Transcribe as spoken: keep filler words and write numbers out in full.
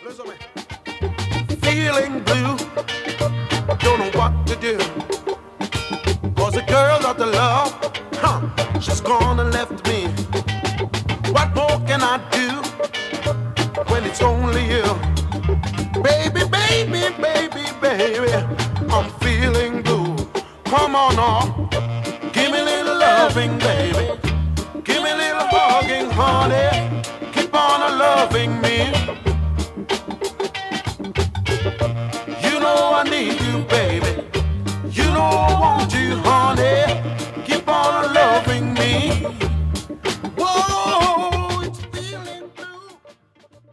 Listen me. Feeling blue, don't know what to do. Cause the girl that I love, huh, she's gone and left me. What more can I do when it's only you? Baby, baby, baby, baby, I'm feeling blue. Come on now, give me a little loving, baby. Give me a little hugging, honey. Keep on loving me.